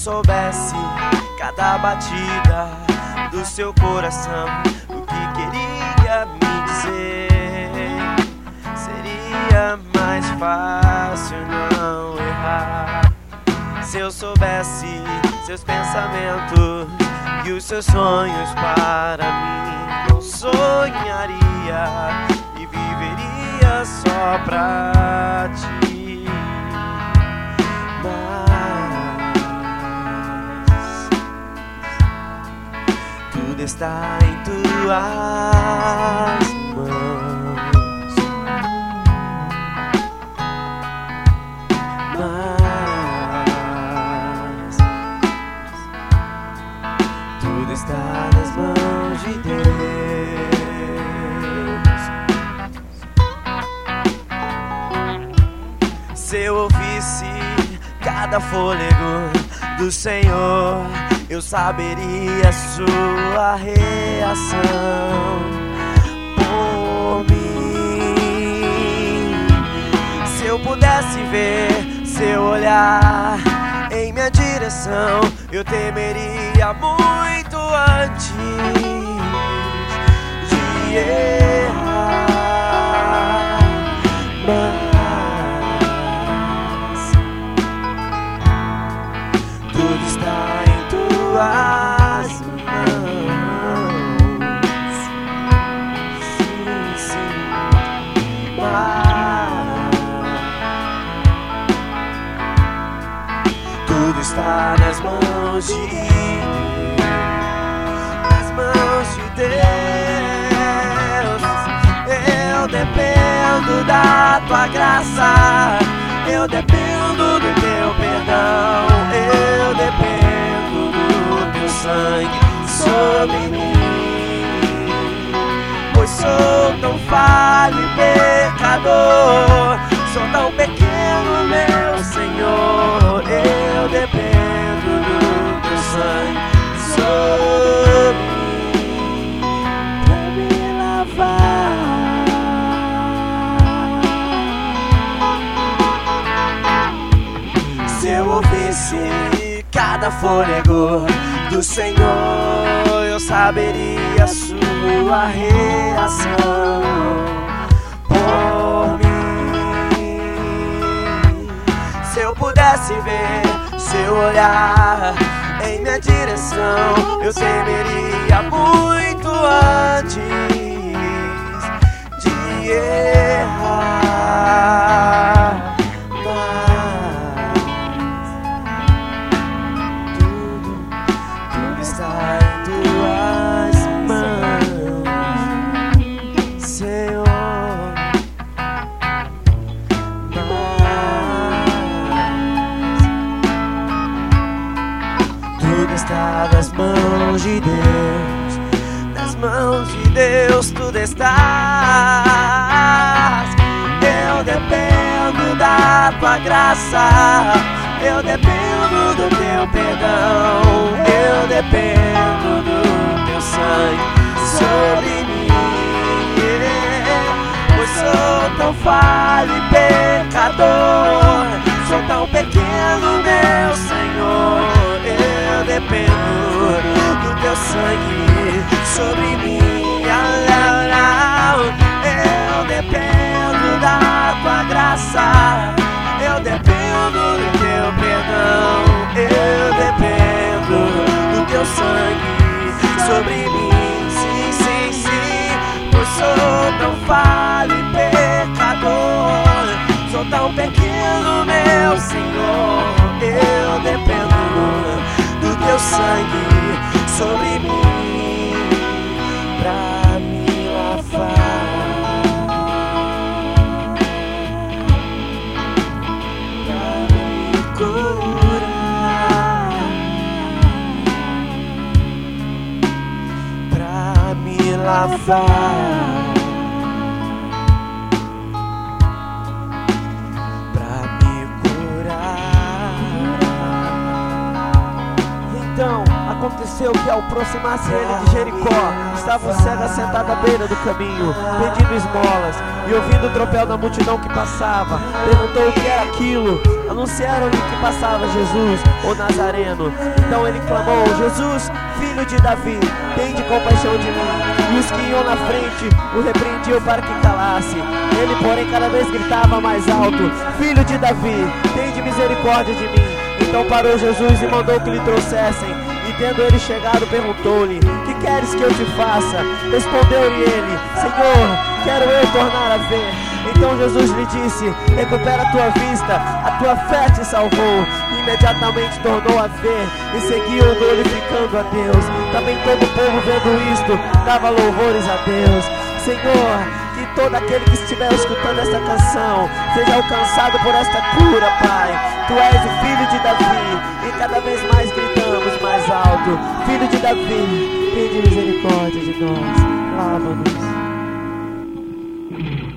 soubesse cada batida do seu coração, o que queria me dizer, seria mais fácil não errar. Se eu soubesse seus pensamentos e os seus sonhos para mim, não sonharia e viveria só pra ti. Mas tudo está em tuas mãos. Mas tudo está nas mãos de Deus. Se eu ouvisse cada fôlego do Senhor, eu saberia sua reação por mim. Se eu pudesse ver seu olhar em minha direção, eu temeria muito antes de errar. Mas tudo está em tuas mãos. Sim, sim. Mas tudo está nas mãos de Deus. Nas mãos de Deus. Eu dependo da tua graça, eu dependo do teu perdão, eu dependo do teu sangue sobre mim. Pois sou tão falho e pecador, sou tão pequeno, meu Senhor. Eu dependo do teu sangue sobre mim pra me lavar. Se eu ouvisse cada fôlego do Senhor, eu saberia sua reação por mim. Se eu pudesse ver seu olhar em minha direção, eu temeria muito antes de errar. Tudo está em tuas mãos, Senhor. Tudo está nas mãos de Deus, nas mãos de Deus tudo está. Eu dependo da tua graça, eu dependo do teu perdão, eu dependo do teu sangue sobre mim. Pois sou tão falho e pecador, sou tão pequeno, meu Senhor. Eu dependo do teu sangue sobre mim. Eu dependo da tua graça, eu dependo do teu perdão, eu dependo do teu sangue sobre mim. Sim, sim, sim. Pois sou tão falho e pecador, sou tão pequeno, meu Senhor. Eu dependo do teu sangue sobre mim pra me lavar, pra me curar, pra me lavar, pra me curar. Então Aconteceu que ao aproximar-se ele de Jericó, estava um cego assentado à beira do caminho, pedindo esmolas, e ouvindo o tropel da multidão que passava, perguntou o que era aquilo. Anunciaram-lhe que passava Jesus, o Nazareno. Então ele clamou: Jesus, filho de Davi, tende compaixão de mim. E os que iam na frente o repreendiam para que calasse. Ele, porém, cada vez gritava mais alto: Filho de Davi, tende misericórdia de mim. Então parou Jesus e mandou que lhe trouxessem. E tendo ele chegado, perguntou-lhe: Que queres que eu te faça? Respondeu-lhe ele: Senhor, quero eu tornar a ver. Então Jesus lhe disse: Recupera a tua vista, a tua fé te salvou. Imediatamente tornou a ver e seguiu glorificando a Deus. Também todo o povo, vendo isto, dava louvores a Deus. Senhor, que todo aquele que estiver escutando esta canção seja alcançado por esta cura, Pai. Tu és o Filho de Davi, e cada vez mais gritamos mais alto: Filho de Davi, tende misericórdia de nós. Lava-nos.